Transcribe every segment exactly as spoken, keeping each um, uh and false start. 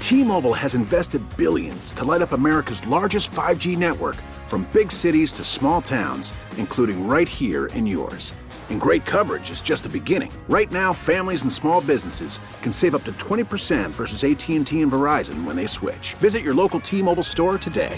T-Mobile has invested billions to light up America's largest five G network, from big cities to small towns, including right here in yours. And great coverage is just the beginning. Right now, families and small businesses can save up to twenty percent versus A T and T and Verizon when they switch. Visit your local T-Mobile store today.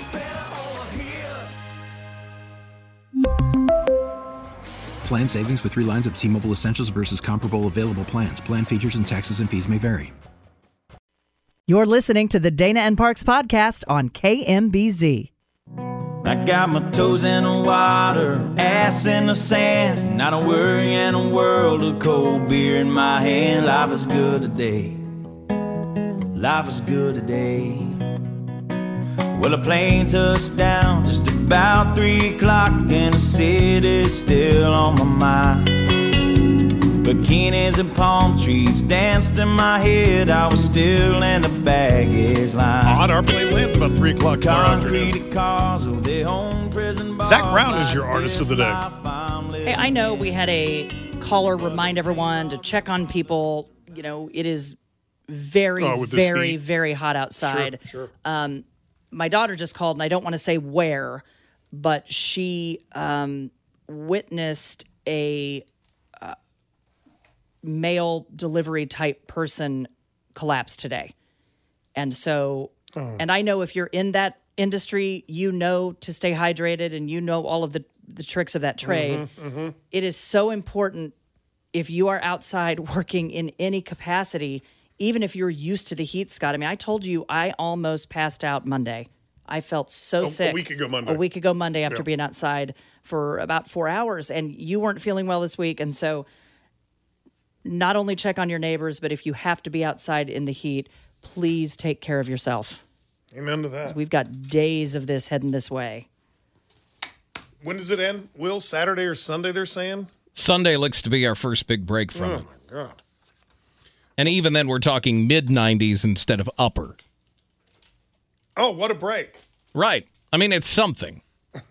Plan savings with three lines of T-Mobile Essentials versus comparable available plans. Plan features and taxes and fees may vary. You're listening to the Dana and Parks podcast on K M B Z. I got my toes in the water, ass in the sand, not a worry in a world of cold beer in my hand. Life is good today, life is good today. Well, a plane touched down just about three o'clock, and the city's still on my mind. Bikinis and palm trees danced in my head, I was still in the baggage line. On our plane lands about three o'clock tomorrow afternoon. Cars, oh, they own prison bars. Zach Brown is your artist of the day. Hey, I know we had a caller remind everyone to check on people. You know, it is very, Oh, with this very, heat. very hot outside. Sure, sure. Um, my daughter just called, and I don't want to say where, but she um, witnessed a uh, mail delivery type person collapse today. And so, Oh. and I know if you're in that industry, you know to stay hydrated and you know all of the, the tricks of that trade. Mm-hmm, mm-hmm. It is so important if you are outside working in any capacity, even if you're used to the heat, Scott. I mean, I told you I almost passed out Monday. I felt so A- a sick. week ago Monday. A week ago Monday after Yeah. being outside for about four hours. And you weren't feeling well this week. And so not only check on your neighbors, but if you have to be outside in the heat, please take care of yourself. Amen to that. We've got days of this heading this way. When does it end, Will? Saturday or Sunday, they're saying? Sunday looks to be our first big break from Oh, it. my God. And even then, we're talking mid nineties instead of upper. Oh, what a break. Right. I mean, it's something.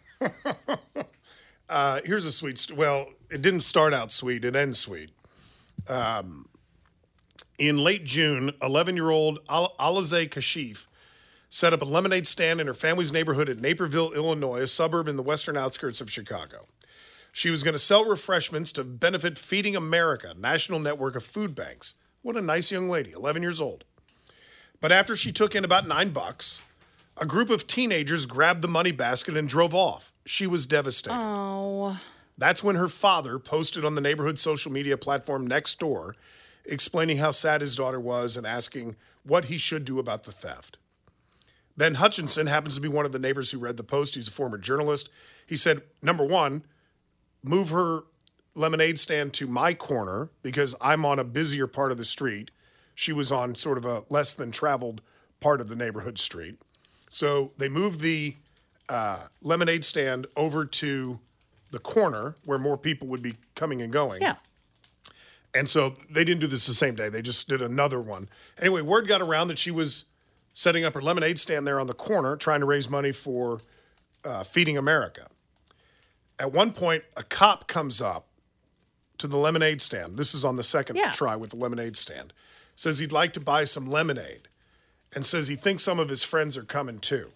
Uh, here's a sweet st- well, it didn't start out sweet. It ends sweet. Um, in late June, eleven-year-old Al- Alize Kashif set up a lemonade stand in her family's neighborhood in Naperville, Illinois, a suburb in the western outskirts of Chicago. She was going to sell refreshments to benefit Feeding America, national network of food banks. What a nice young lady, eleven years old. But after she took in about nine bucks, a group of teenagers grabbed the money basket and drove off. She was devastated. Oh. That's when her father posted on the neighborhood social media platform Nextdoor, explaining how sad his daughter was and asking what he should do about the theft. Ben Hutchinson happens to be one of the neighbors who read the post. He's a former journalist. He said, number one, move her lemonade stand to my corner because I'm on a busier part of the street. She was on sort of a less than traveled part of the neighborhood street. So they moved the uh, lemonade stand over to the corner where more people would be coming and going. Yeah. And so they didn't do this the same day. They just did another one. Anyway, word got around that she was setting up her lemonade stand there on the corner, trying to raise money for uh, Feeding America. At one point, a cop comes up to the lemonade stand. This is on the second Yeah. try with the lemonade stand. Says he'd like to buy some lemonade and says he thinks some of his friends are coming too.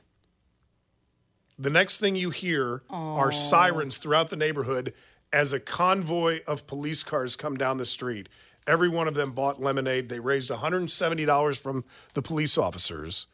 The next thing you hear are sirens throughout the neighborhood as a convoy of police cars come down the street. Every one of them bought lemonade. They raised one hundred seventy dollars from the police officers.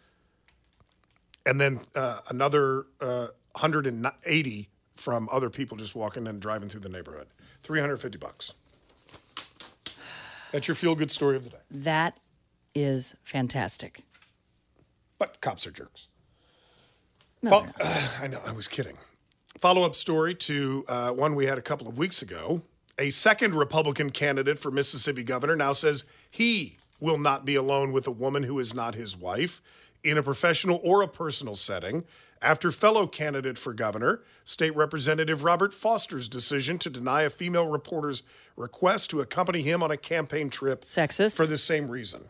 And then uh, another uh, one hundred eighty from other people just walking and driving through the neighborhood. three hundred fifty bucks. That's your feel-good story of the day. That is fantastic. But cops are jerks. No, Fol- uh, I know, I was kidding. Follow-up story to uh, one we had a couple of weeks ago. A second Republican candidate for Mississippi governor now says he will not be alone with a woman who is not his wife in a professional or a personal setting after fellow candidate for governor, State Representative Robert Foster's decision to deny a female reporter's request to accompany him on a campaign trip Sexist. for the same reason.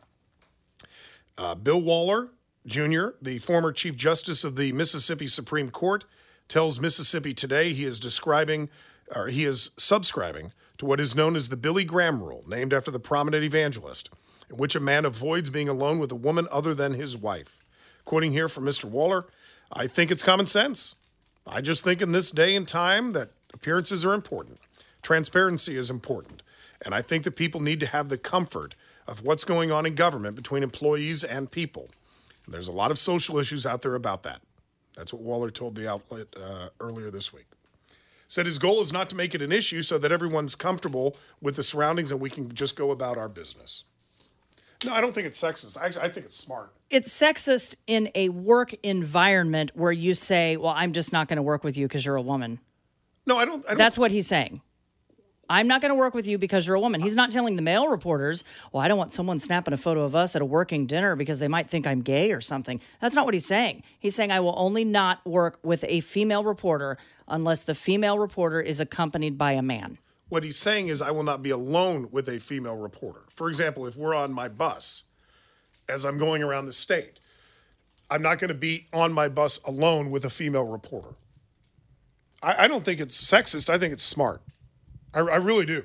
Uh, Bill Waller Junior, the former Chief Justice of the Mississippi Supreme Court, tells Mississippi Today he is describing, or he is subscribing to what is known as the Billy Graham rule, named after the prominent evangelist. in which a man avoids being alone with a woman other than his wife. Quoting here from Mister Waller, I think it's common sense. I just think in this day and time that appearances are important. Transparency is important. And I think that people need to have the comfort of what's going on in government between employees and people. And there's a lot of social issues out there about that. That's what Waller told the outlet uh, earlier this week. Said his goal is not to make it an issue so that everyone's comfortable with the surroundings and we can just go about our business. No, I don't think it's sexist. I, I think it's smart. It's sexist in a work environment where you say, well, I'm just not going to work with you because you're a woman. No, I don't, I don't. That's what he's saying. I'm not going to work with you because you're a woman. He's not telling the male reporters, well, I don't want someone snapping a photo of us at a working dinner because they might think I'm gay or something. That's not what he's saying. He's saying I will only not work with a female reporter unless the female reporter is accompanied by a man. What he's saying is I will not be alone with a female reporter. For example, if we're on my bus as I'm going around the state, I'm not going to be on my bus alone with a female reporter. I, I don't think it's sexist. I think it's smart. I, I really do.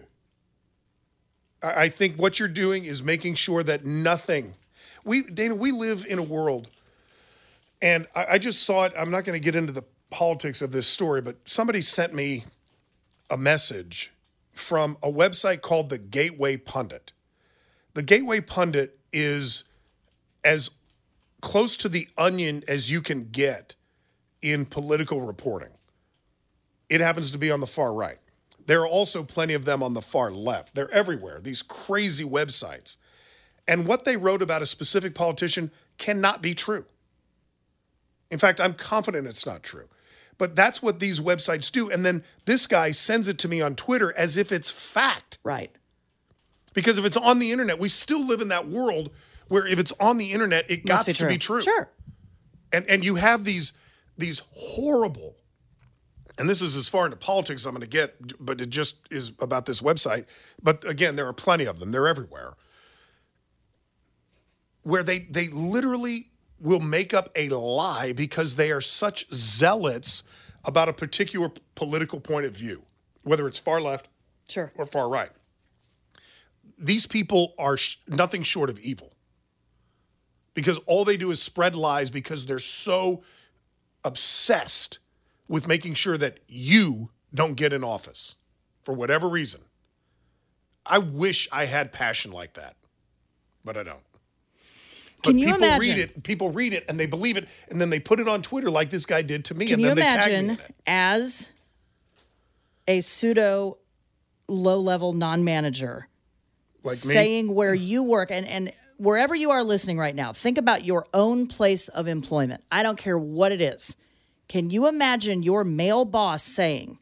I, I think what you're doing is making sure that nothing. We, Dana, we live in a world, and I, I just saw it. I'm not going to get into the politics of this story, but somebody sent me a message from a website called the Gateway Pundit. The Gateway Pundit is as close to the Onion as you can get in political reporting. It happens to be on the far right. There are also plenty of them on the far left. They're everywhere, these crazy websites. And what they wrote about a specific politician cannot be true. In fact, I'm confident it's not true. But that's what these websites do. And then this guy sends it to me on Twitter as if it's fact. Right. Because if it's on the internet, we still live in that world where if it's on the internet, it got to be true. Sure. And and you have these these horrible, and this is as far into politics as I'm going to get, but it just is about this website. But again, there are plenty of them. They're everywhere. Where they they literally will make up a lie because they are such zealots about a particular political point of view, whether it's far left sure. or far right. These people are sh- nothing short of evil because all they do is spread lies because they're so obsessed with making sure that you don't get in office for whatever reason. I wish I had passion like that, but I don't. But Can you people imagine? read it, people read it and they believe it, and then they put it on Twitter like this guy did to me, Can and you then they tag me imagine in it. as a pseudo low-level non-manager Like me? saying where you work and, and wherever you are listening right now, think about your own place of employment. I don't care what it is. Can you imagine your male boss saying,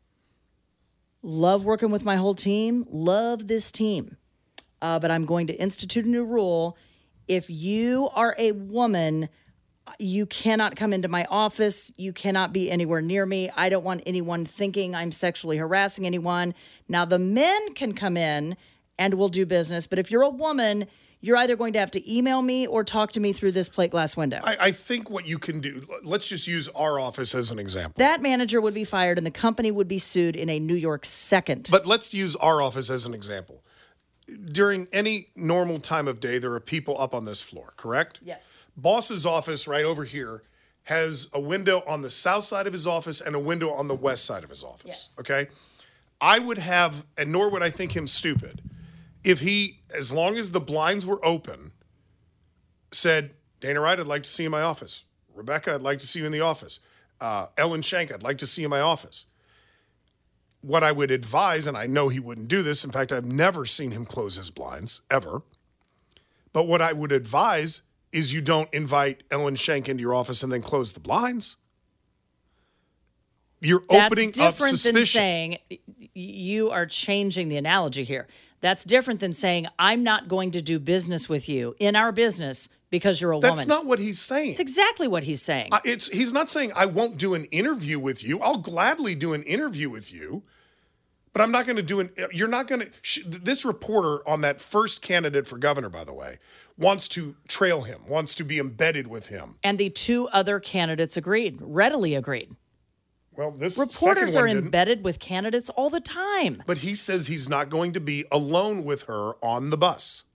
love working with my whole team, love this team, uh, but I'm going to institute a new rule. If you are a woman, you cannot come into my office. You cannot be anywhere near me. I don't want anyone thinking I'm sexually harassing anyone. Now, the men can come in and we'll do business. But if you're a woman, you're either going to have to email me or talk to me through this plate glass window. I, I think what you can do, let's just use our office as an example. That manager would be fired and the company would be sued in a New York second. But let's use our office as an example. During any normal time of day, there are people up on this floor, correct? Yes. Boss's office right over here has a window on the south side of his office and a window on the west side of his office, yes. Okay? I would have, and nor would I think him stupid, if he, as long as the blinds were open, said, Dana Wright, I'd like to see you in my office. Rebecca, I'd like to see you in the office. Uh, Ellen Schenk, I'd like to see you in my office. What I would advise, and I know he wouldn't do this, in fact, I've never seen him close his blinds, ever. But what I would advise is you don't invite Ellen Schenk into your office and then close the blinds. You're That's opening up different suspicion. than saying, you are changing the analogy here. That's different than saying, I'm not going to do business with you in our business because you're a That's woman. That's not what he's saying. It's exactly what he's saying. Uh, it's He's not saying I won't do an interview with you. I'll gladly do an interview with you. But I'm not going to do an, you're not going to, sh- this reporter on that first candidate for governor, by the way, wants to trail him, wants to be embedded with him. And the two other candidates agreed, readily agreed. Well, this Reporters second are one didn't. embedded with candidates all the time. But he says he's not going to be alone with her on the bus.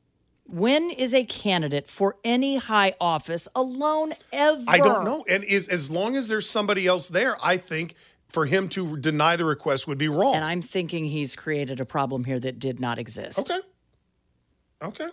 When is a candidate for any high office alone ever? I don't know. And is as long as there's somebody else there, I think for him to deny the request would be wrong. And I'm thinking he's created a problem here that did not exist. Okay. Okay.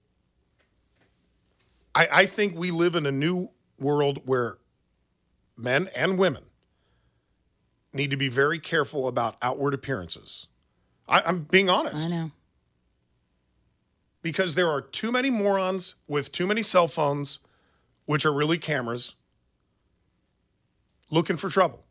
I, I think we live in a new world where men and women need to be very careful about outward appearances. I, I'm being honest. I know. Because there are too many morons with too many cell phones, which are really cameras, looking for trouble.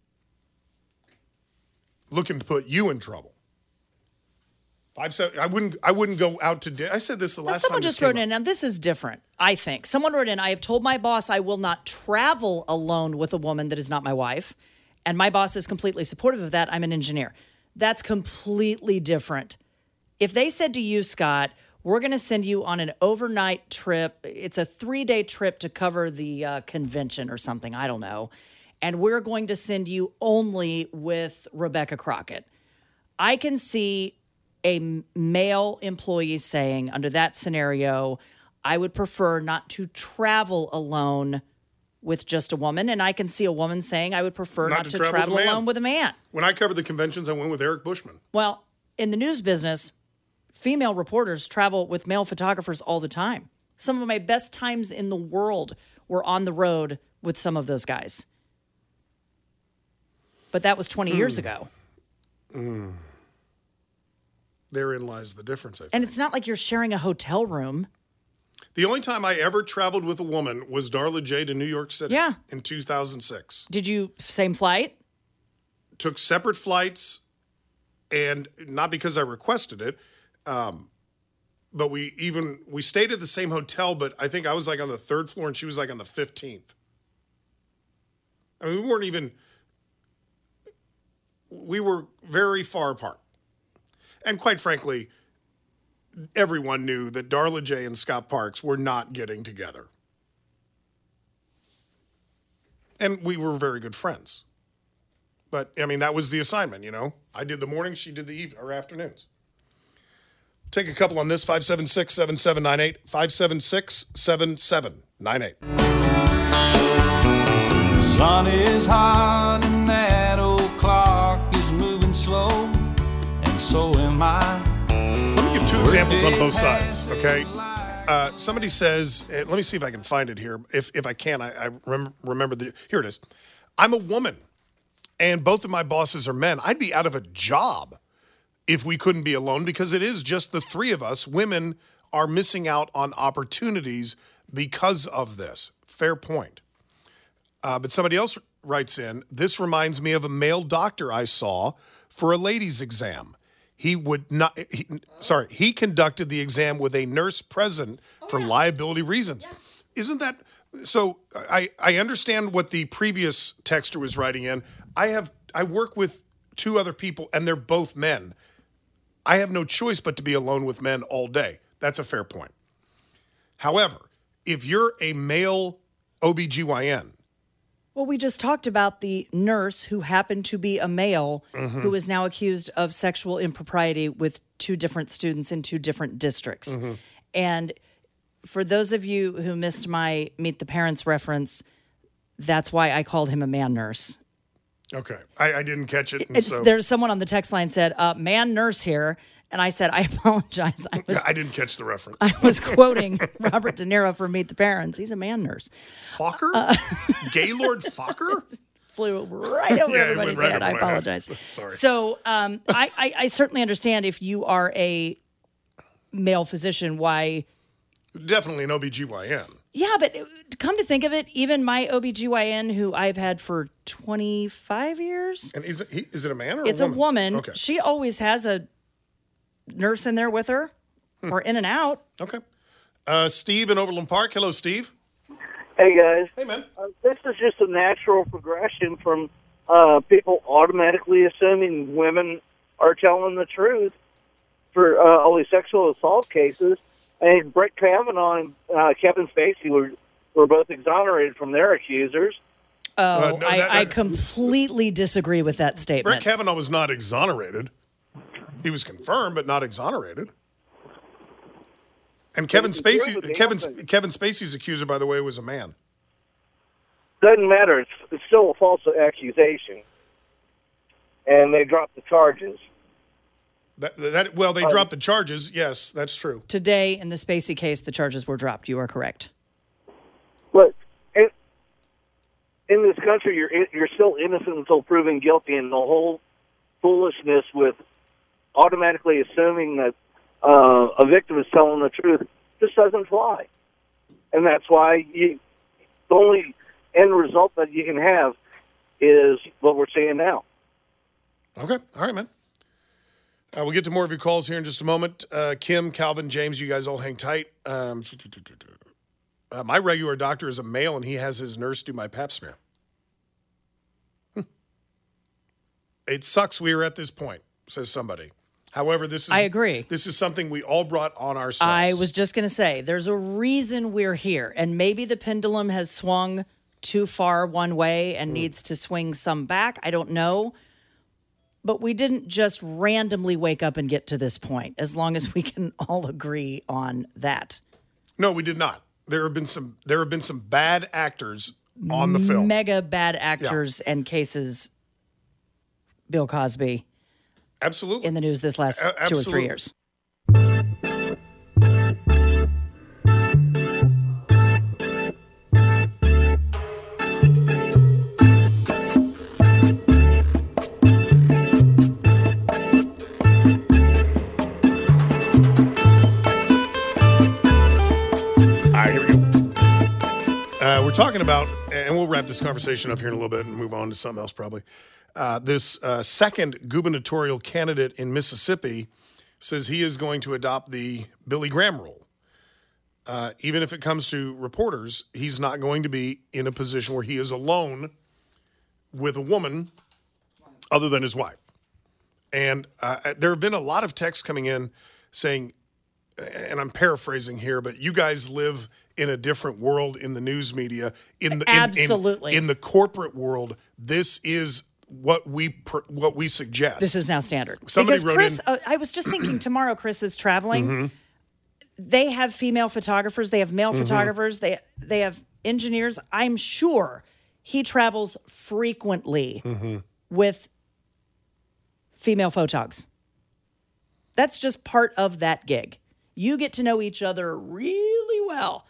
Looking to put you in trouble. I've said I wouldn't. I wouldn't go out to dinner. I said this the Now, last someone time. just wrote in. Now this is different. I think someone wrote in. I have told my boss I will not travel alone with a woman that is not my wife, and my boss is completely supportive of that. I'm an engineer. That's completely different. If they said to you, Scott, we're going to send you on an overnight trip. It's a three-day trip to cover the uh, convention or something. I don't know. And we're going to send you only with Rebecca Crockett. I can see a male employee saying, under that scenario, I would prefer not to travel alone with just a woman. And I can see a woman saying, I would prefer not, not to, to travel, travel with alone with a man. When I covered the conventions, I went with Eric Bushman. Well, in the news business, female reporters travel with male photographers all the time. Some of my best times in the world were on the road with some of those guys. But that was twenty mm. years ago. Mm. Therein lies the difference, I think. And it's not like you're sharing a hotel room. The only time I ever traveled with a woman was Darla J to New York City yeah. in two thousand six. Did you, same flight? Took separate flights, and not because I requested it, um, but we even, we stayed at the same hotel, but I think I was like on the third floor and she was like on the fifteenth. I mean, we weren't even, we were very far apart. And quite frankly, everyone knew that Darla J and Scott Parks were not getting together. And we were very good friends. But, I mean, that was the assignment, you know. I did the mornings, she did the evening or afternoons. Take a couple on this, five seven six, seven seven nine eight, five seven six, seven seven nine eight. The sun is hot and that old clock is moving slow, and so am I. Let me give two examples on both sides, okay? Uh, somebody says, uh, let me see if I can find it here. If if I can, I, I rem- remember the, here it is. I'm a woman, and both of my bosses are men. I'd be out of a job if we couldn't be alone, because it is just the three of us. Women are missing out on opportunities because of this. Fair point. Uh, but somebody else writes in, this reminds me of a male doctor I saw for a ladies' exam. He would not, he, sorry, he conducted the exam with a nurse present oh, for yeah. liability reasons. Yeah. Isn't that, so I, I understand what the previous texter was writing in. I have, I work with two other people and they're both men. I have no choice but to be alone with men all day. That's a fair point. However, if you're a male O B G Y N. Well, we just talked about the nurse who happened to be a male mm-hmm. who is now accused of sexual impropriety with two different students in two different districts. Mm-hmm. And for those of you who missed my Meet the Parents reference, that's why I called him a man nurse. Okay. I, I didn't catch it. It's, so. There's someone on the text line said, uh, man nurse here. And I said, I apologize. I was, I didn't catch the reference. I was quoting Robert De Niro from Meet the Parents. He's a man nurse. Fokker? Uh, Gaylord Fokker? Flew right over yeah, everybody's right head. I apologize. Sorry. So um, I, I, I certainly understand if you are a male physician, why... Definitely an O B G Y N. Yeah, but come to think of it, even my O B G Y N, who I've had for twenty-five years... And is it, is it a man or it's a woman? It's a woman. Okay. She always has a nurse in there with her, hmm. or in and out. Okay. Uh, Steve in Overland Park. Hello, Steve. Hey, guys. Hey, man. Uh, this is just a natural progression from uh, people automatically assuming women are telling the truth for uh, all these sexual assault cases. And Brett Kavanaugh and uh, Kevin Spacey were, were both exonerated from their accusers. Oh, uh, no, I, that, that, I completely disagree with that statement. Brett Kavanaugh was not exonerated. He was confirmed, but not exonerated. And Kevin If you prove Spacey, it, Kevin damn thing. Kevin Spacey's accuser, by the way, was a man. Doesn't matter. It's, it's still a false accusation, and they dropped the charges. That, that well, they dropped the charges. Yes, that's true. Today, in the Spacey case, the charges were dropped. You are correct. Look, in, in this country, you're in, you're still innocent until proven guilty, and the whole foolishness with automatically assuming that uh, a victim is telling the truth just doesn't fly. And that's why you, the only end result that you can have is what we're seeing now. Okay, all right, man. Uh, we'll get to more of your calls here in just a moment. Uh, Kim, Calvin, James, you guys all hang tight. Um, uh, my regular doctor is a male, and he has his nurse do my pap smear. Hmm. It sucks we are at this point, says somebody. However, this is I agree. This is something we all brought on ourselves. I was just going to say, there's a reason we're here, and maybe the pendulum has swung too far one way and mm. needs to swing some back. I don't know. But we didn't just randomly wake up and get to this point, as long as we can all agree on that. No, we did not. There have been some there have been some bad actors on the film. Mega bad actors yeah. and cases. Bill Cosby. Absolutely. In the news this last A- two or three years. Uh, we're talking about, and we'll wrap this conversation up here in a little bit and move on to something else probably. Uh, this uh, second gubernatorial candidate in Mississippi says he is going to adopt the Billy Graham rule. Uh, even if it comes to reporters, he's not going to be in a position where he is alone with a woman other than his wife. And uh, there have been a lot of texts coming in saying, and I'm paraphrasing here, but you guys live in a different world in the news media. In the in, Absolutely. in, in the corporate world, this is what we pr- what we suggest. This is now standard. Somebody because wrote Chris, in, uh, I was just thinking tomorrow. Chris is traveling. Mm-hmm. They have female photographers. They have male Mm-hmm. photographers. They they have engineers. I'm sure he travels frequently mm-hmm. with female photogs. That's just part of that gig. You get to know each other really well.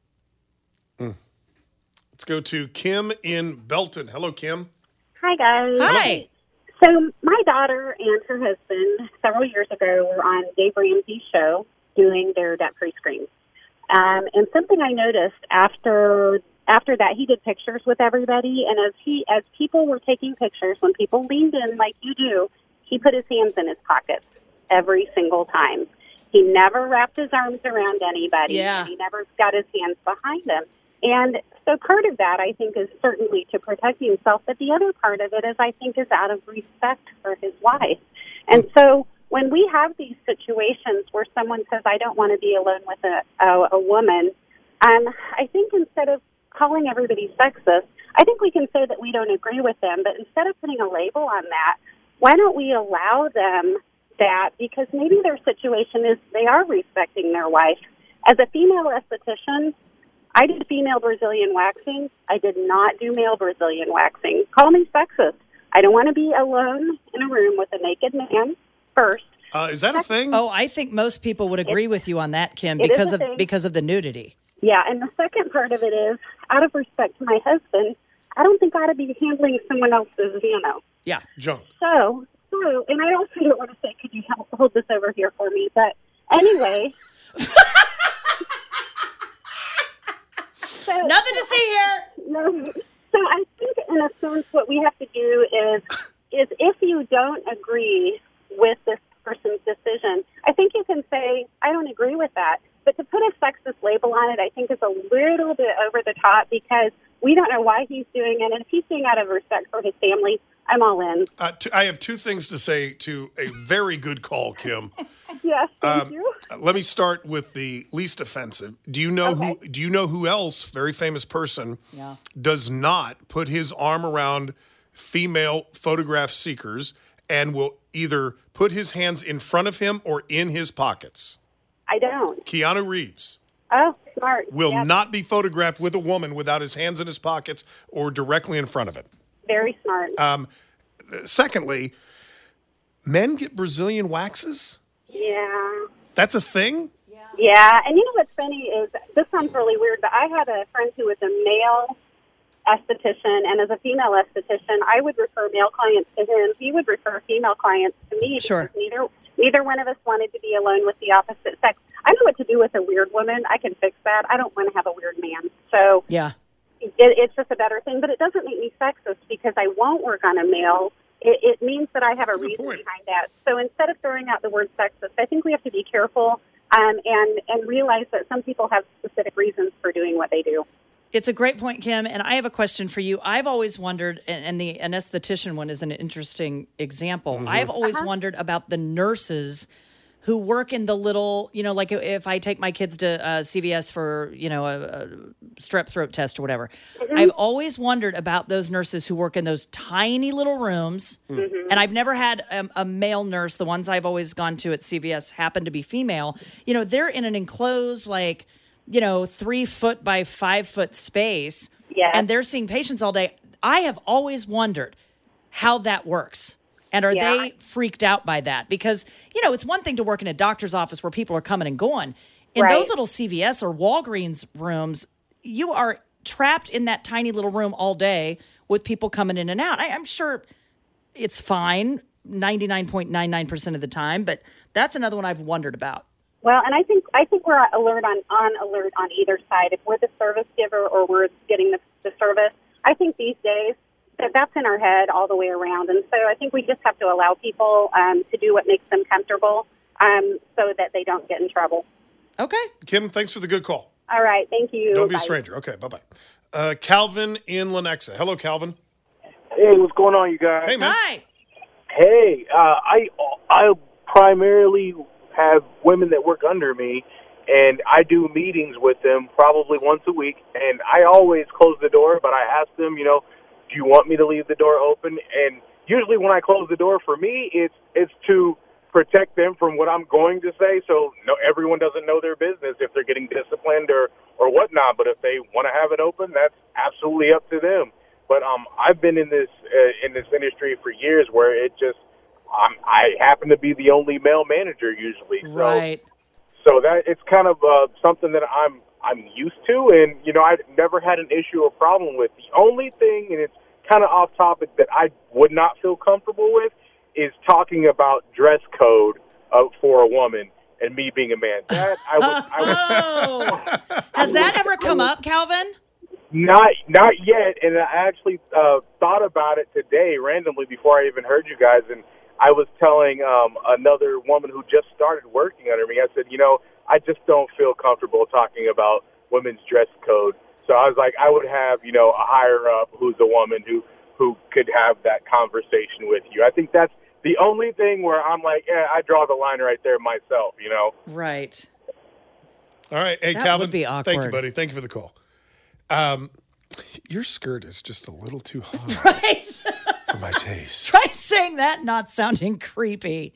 Mm. Let's go to Kim in Belton. Hello, Kim. Hi, guys. Hi. So my daughter and her husband several years ago were on Dave Ramsey's show doing their debt-free screens. Um, and something I noticed after after that, he did pictures with everybody. And as he as people were taking pictures, when people leaned in like you do, he put his hands in his pockets every single time. He never wrapped his arms around anybody. Yeah. And he never got his hands behind him. And so part of that, I think, is certainly to protect himself. But the other part of it is, I think, is out of respect for his wife. And so when we have these situations where someone says, I don't want to be alone with a, a, a woman, um, I think instead of calling everybody sexist, I think we can say that we don't agree with them. But instead of putting a label on that, why don't we allow them that, because maybe their situation is they are respecting their wife. As a female esthetician, I did female Brazilian waxing. I did not do male Brazilian waxing. Call me sexist. I don't want to be alone in a room with a naked man first. Uh, is that a thing? Oh, I think most people would agree It- with you on that, Kim, it is because a of thing. because of the nudity. Yeah, and the second part of it is, out of respect to my husband, I don't think I ought to be handling someone else's Vano. Yeah. Junk. So, so, and I also don't want to say, could you help hold this over here for me? But anyway. so, Nothing to see here. No. So I think, in a sense, what we have to do is, is if you don't agree with this person's decision, I think you can say, I don't agree with that. But to put a sexist label on it, I think is a little bit over the top, because we don't know why he's doing it. And if he's doing it out of respect for his family, I'm all in. Uh, t- I have two things to say to a very good call, Kim. Yes, thank Um, you. Let me start with the least offensive. Do you know Okay. who? Do you know who else? Very famous person. Yeah. Does not put his arm around female photograph seekers and will either put his hands in front of him or in his pockets. I don't. Keanu Reeves Oh, smart. will Yep. not be photographed with a woman without his hands in his pockets or directly in front of it. Very smart. Um, secondly, men get Brazilian waxes? yeah. That's a thing? Yeah, and you know what's funny is, this sounds really weird, but I had a friend who was a male esthetician, and as a female esthetician, I would refer male clients to him. He would refer female clients to me. Sure. Because neither neither one of us wanted to be alone with the opposite sex. I know what to do with a weird woman. I can fix that. I don't want to have a weird man. So Yeah. it, it's just a better thing, but it doesn't make me sexist because I won't work on a male. It, it means that I have That's a a good reason point. behind that. So instead of throwing out the word sexist, I think we have to be careful um, and, and realize that some people have specific reasons for doing what they do. It's a great point, Kim. And I have a question for you. I've always wondered, and and the anesthetician one is an interesting example. Mm-hmm. I've always Uh-huh. wondered about the nurses who work in the little, you know, like if I take my kids to uh, C V S for, you know, a, a strep throat test or whatever. Mm-hmm. I've always wondered about those nurses who work in those tiny little rooms. Mm-hmm. And I've never had a, a male nurse. The ones I've always gone to at C V S happen to be female. You know, they're in an enclosed, like, you know, three foot by five foot space. Yes. And they're seeing patients all day. I have always wondered how that works. And are Yeah. they freaked out by that? Because, you know, it's one thing to work in a doctor's office where people are coming and going. In Right. those little C V S or Walgreens rooms, you are trapped in that tiny little room all day with people coming in and out. I, I'm sure it's fine ninety-nine point nine nine percent of the time, but that's another one I've wondered about. Well, and I think I think we're alert on, on alert on either side. If we're the service giver or we're getting the, the service, I think these days that that's in our head all the way around. And so I think we just have to allow people um, to do what makes them comfortable um, so that they don't get in trouble. Okay. Kim, thanks for the good call. All right. Thank you. Don't be a Bye. stranger. Okay, bye-bye. Uh, Calvin in Lenexa. Hello, Calvin. Hey, what's going on, you guys? Hey, man. Hi. Hey, uh, I I primarily have women that work under me, and I do meetings with them probably once a week, and I always close the door, but I ask them, you know, do you want me to leave the door open? And usually when I close the door, for me, it's it's to protect them from what I'm going to say, so no, everyone doesn't know their business if they're getting disciplined or, or whatnot, but if they want to have it open, that's absolutely up to them. But um, I've been in this uh, in this industry for years where it just um, I happen to be the only male manager usually. So, Right. So that it's kind of uh, something that I'm I'm used to, and you know I've never had an issue or problem with. The only thing, and it's kind of off topic, that I would not feel comfortable with is talking about dress code uh, for a woman and me being a man. That I would. I would Oh. Has that ever come up, Calvin? Not not yet, and I actually uh, thought about it today randomly before I even heard you guys, and I was telling um, another woman who just started working under me, I said, you know, I just don't feel comfortable talking about women's dress code. So I was like, I would have, you know, a higher up who's a woman who, who could have that conversation with you. I think that's the only thing where I'm like, yeah, I draw the line right there myself, you know. Right. All right. Hey, That Calvin. would be Thank you, awkward. buddy. Thank you for the call. Um, your skirt is just a little too hot Right. for my taste. Try saying that not sounding creepy.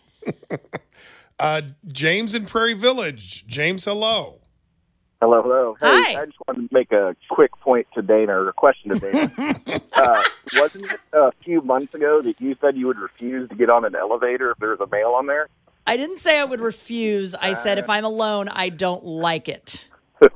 Uh, James in Prairie Village. James, hello. Hello, hello. Hey, Hi. I just wanted to make a quick point to Dana, or a question to Dana. uh, wasn't it a few months ago that you said you would refuse to get on an elevator if there was a male on there? I didn't say I would refuse. I said if I'm alone, I don't like it.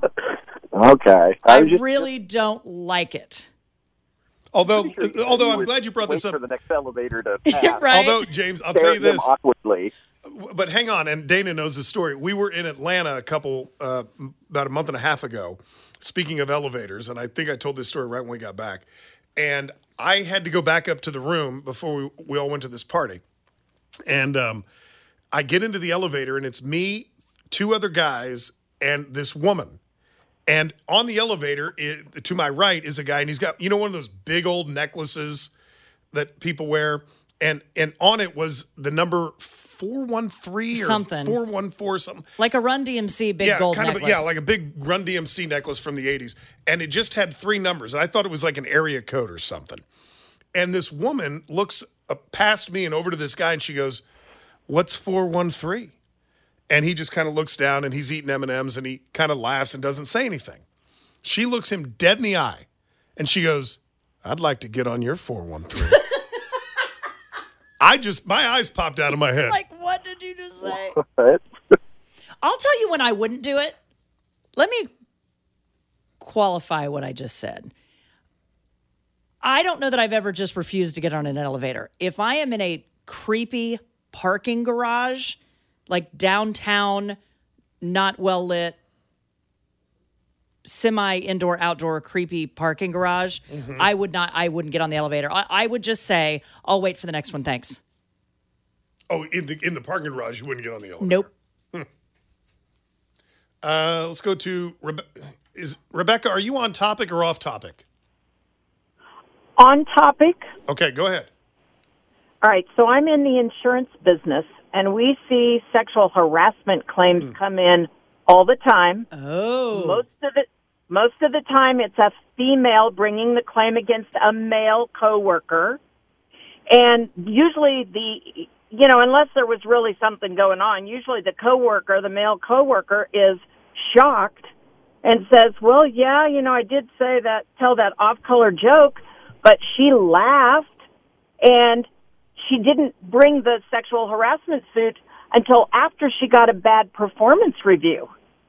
Okay. I was just- really don't like it. Although, pretty sure you said although you I'm would glad you brought wait this up. for the next elevator to pass. Right? Although, James, I'll Stare tell you at them this. awkwardly. But hang on, and Dana knows the story. We were in Atlanta a couple, uh, about a month and a half ago, speaking of elevators, and I think I told this story right when we got back. And I had to go back up to the room before we, we all went to this party. And um, I get into the elevator, and it's me, two other guys, and this woman. And on the elevator, it, to my right, is a guy, and he's got, you know, one of those big old necklaces that people wear. And and on it was the number four one three or Something. four one four something. Like a Run D M C big yeah, gold kind necklace. of, yeah, like a big Run D M C necklace from the eighties. And it just had three numbers. And I thought it was like an area code or something. And this woman looks uh, past me and over to this guy, and she goes, "What's four one three?" And he just kind of looks down and he's eating M and M's and he kind of laughs and doesn't say anything. She looks him dead in the eye and she goes, I'd like to get on your four one three. I just, my eyes popped out of my head. Like, what did you just say? What? I'll tell you when I wouldn't do it. Let me qualify what I just said. I don't know that I've ever just refused to get on an elevator. If I am in a creepy parking garage, like downtown, not well lit, semi indoor, outdoor, creepy parking garage, mm-hmm. I would not, I wouldn't get on the elevator. I, I would just say, I'll wait for the next one. Thanks. Oh, in the in the parking garage, you wouldn't get on the elevator? Nope. Hmm. Uh, let's go to Rebe- is Rebecca. Are you on topic or off topic? On topic. Okay, go ahead. All right. So I'm in the insurance business, and we see sexual harassment claims mm. come in all the time. Oh. Most of the most of the time, it's a female bringing the claim against a male coworker, and usually the you know unless there was really something going on, usually the coworker, the male coworker, is shocked and says, "Well, yeah, you know, I did say that, tell that off-color joke, but she laughed, and she didn't bring the sexual harassment suit until after she got a bad performance review."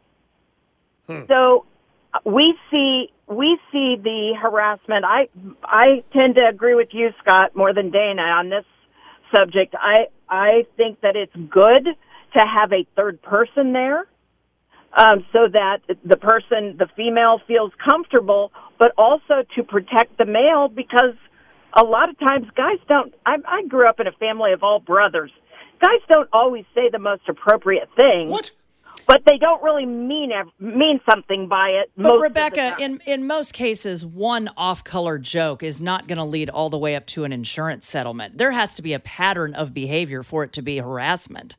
Hmm. So we see we see the harassment. I I tend to agree with you, Scott, more than Dana on this subject. I I think that it's good to have a third person there, um, so that the person, the female, feels comfortable, but also to protect the male, because a lot of times guys don't. I, I grew up in a family of all brothers. Guys don't always say the most appropriate thing. What? But they don't really mean mean something by it. But Rebecca, in, in most cases, one off-color joke is not going to lead all the way up to an insurance settlement. There has to be a pattern of behavior for it to be harassment.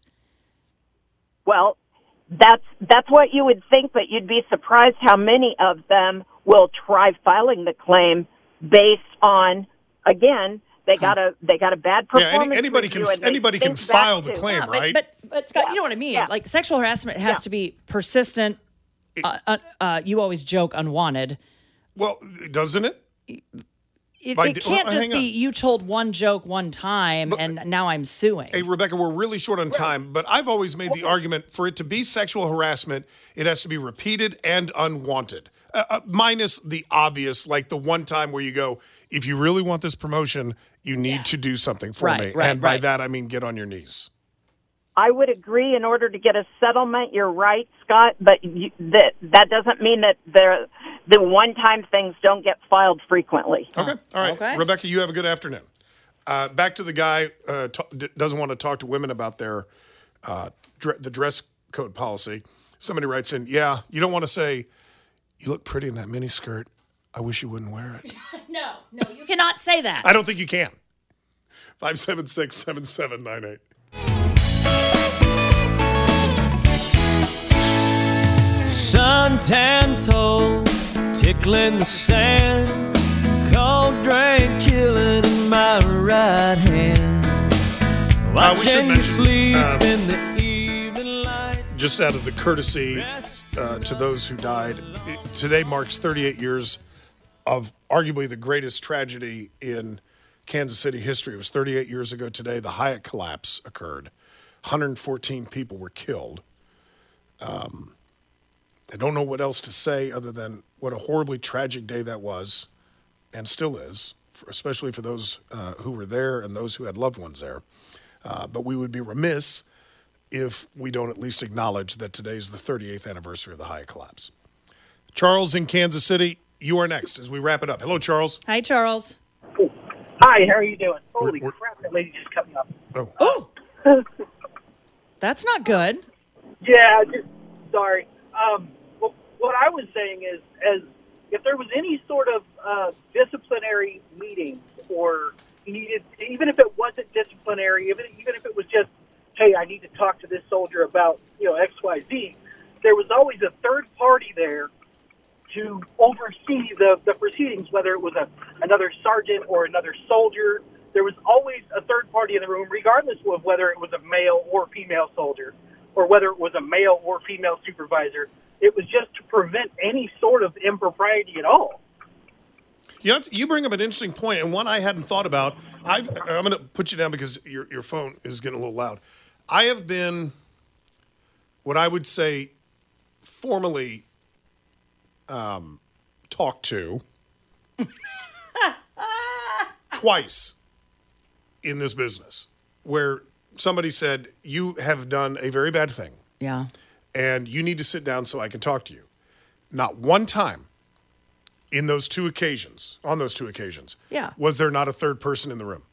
Well, that's that's what you would think, but you'd be surprised how many of them will try filing the claim based on, again, They got a they got a bad performance. Yeah, any, anybody can anybody can file the claim, yeah, right? But, but but Scott, yeah. you know what I mean. Yeah. Like sexual harassment has yeah. to be persistent. Uh, uh, uh, you always joke unwanted. Well, doesn't it? It, By, it can't well, just be you told one joke one time but, and now I'm suing. Hey, Rebecca, we're really short on time, but I've always made the argument for it to be sexual harassment, it has to be repeated and unwanted. Uh, uh, minus the obvious, like the one time where you go, if you really want this promotion, you need yeah. to do something for right, me. Right, and by right. that, I mean get on your knees. I would agree. In order to get a settlement, you're right, Scott, but you, that that doesn't mean that the the one-time things don't get filed frequently. Okay. All right. Okay. Rebecca, you have a good afternoon. Uh, back to the guy uh, t- d- doesn't want to talk to women about their uh, dre- the dress code policy. Somebody writes in, yeah, you don't want to say, you look pretty in that mini skirt. I wish you wouldn't wear it. no, no, you cannot say that. I don't think you can. five seven six, seven seven nine eight. Suntan toes, tickling the sand, cold drink chilling in my right hand. Watching uh, you sleep um, in the evening light. Just out of the courtesy uh, to those who died, it, today marks thirty-eight years of arguably the greatest tragedy in Kansas City history. It was thirty-eight years ago today. The Hyatt collapse occurred. one hundred fourteen people were killed. Um, I don't know what else to say other than what a horribly tragic day that was and still is, for, especially for those uh, who were there and those who had loved ones there. Uh, but we would be remiss if we don't at least acknowledge that today is the thirty-eighth anniversary of the Hyatt collapse. Charles in Kansas City, you are next as we wrap it up. Hello, Charles. Hi, Charles. Hi, how are you doing? Holy We're, we're, crap, that lady just cut me off. Oh. Oh. That's not good. Yeah, just sorry. Um, well, what I was saying is, as if there was any sort of uh, disciplinary meeting, or you needed, even if it wasn't disciplinary, even even if it was just, hey, I need to talk to this soldier about, you know, X, Y, Z, there was always a third party there to oversee the, the proceedings, whether it was a, another sergeant or another soldier. There was always a third party in the room, regardless of whether it was a male or female soldier. or whether it was a male or female supervisor. It was just to prevent any sort of impropriety at all. You know, you bring up an interesting point, and one I hadn't thought about. I've, I'm going to put you down because your your phone is getting a little loud. I have been what I would say formally um, talked to twice in this business, where somebody said, you have done a very bad thing. Yeah. And you need to sit down so I can talk to you. Not one time in those two occasions, on those two occasions, yeah. was there not a third person in the room?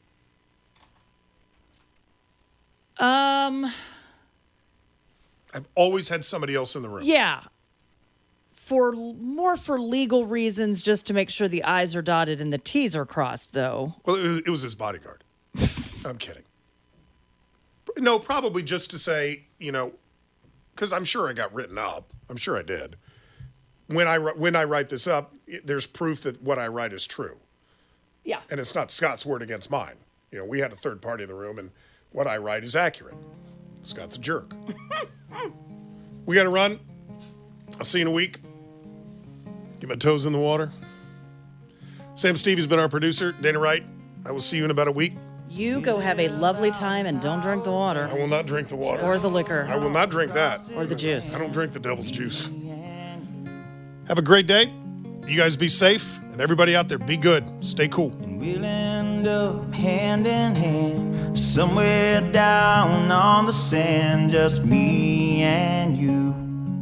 Um. I've always had somebody else in the room. Yeah. For more for legal reasons, just to make sure the I's are dotted and the T's are crossed, though. Well, it was, it was his bodyguard. I'm kidding. No, probably just to say, you know, because I'm sure I got written up. I'm sure I did. When I when I write this up, it, there's proof that what I write is true. Yeah. And it's not Scott's word against mine. You know, we had a third party in the room, and what I write is accurate. Scott's a jerk. We got to run. I'll see you in a week. Get my toes in the water. Sam Stevie's been our producer. Dana Wright, I will see you in about a week. You go have a lovely time and don't drink the water. I will not drink the water. Or the liquor. I will not drink that. Or the juice. I don't drink the devil's juice. Have a great day. You guys be safe. And everybody out there, be good. Stay cool. And we'll end up hand in hand somewhere down on the sand, just me and you.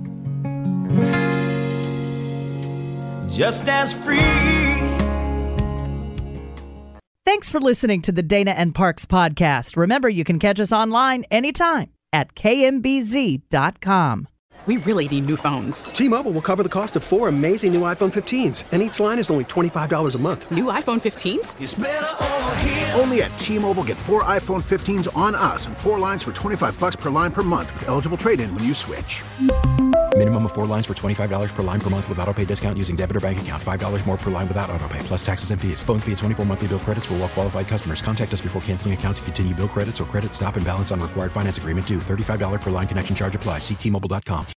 Just as free. Thanks for listening to the Dana and Parks podcast. Remember, you can catch us online anytime at K M B Z dot com. We really need new phones. T-Mobile will cover the cost of four amazing new iPhone fifteens, and each line is only twenty-five dollars a month. New iPhone fifteens? It's better over here. Only at T-Mobile, get four iPhone fifteens on us and four lines for twenty-five bucks per line per month with eligible trade-in when you switch. Minimum of four lines for twenty-five dollars per line per month with autopay discount using debit or bank account. five dollars more per line without autopay, plus taxes and fees. Phone fee at twenty-four monthly bill credits for well-qualified customers. Contact us before canceling account to continue bill credits or credit stop and balance on required finance agreement due. thirty-five dollars per line connection charge applies. See T Mobile dot com.